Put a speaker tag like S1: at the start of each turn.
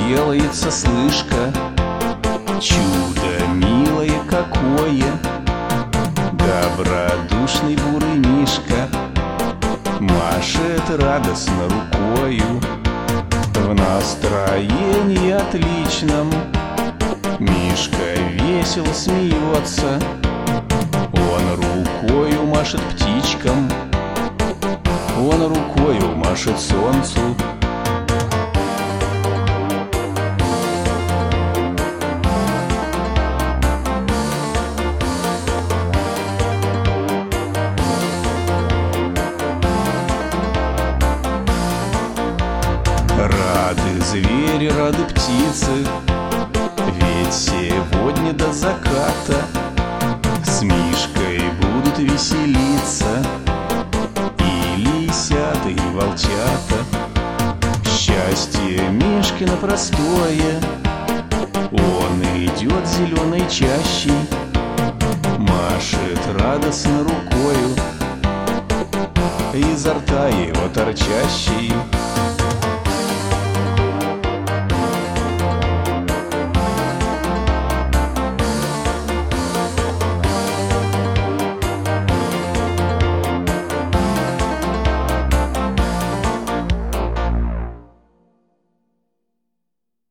S1: делается, слышка. Чудо милое какое, добродушный бурый мишка машет радостно рукою. В настроении отличном мишка весело смеется. Он рукою машет птичкам, он рукою машет солнцу. Рады звери, рады птицы, ведь сегодня до заката с мишкой будут веселиться и лисята, и волчата. Счастье Мишкино простое, он идет зеленой чащей, машет радостно рукою, изо рта его торчащей.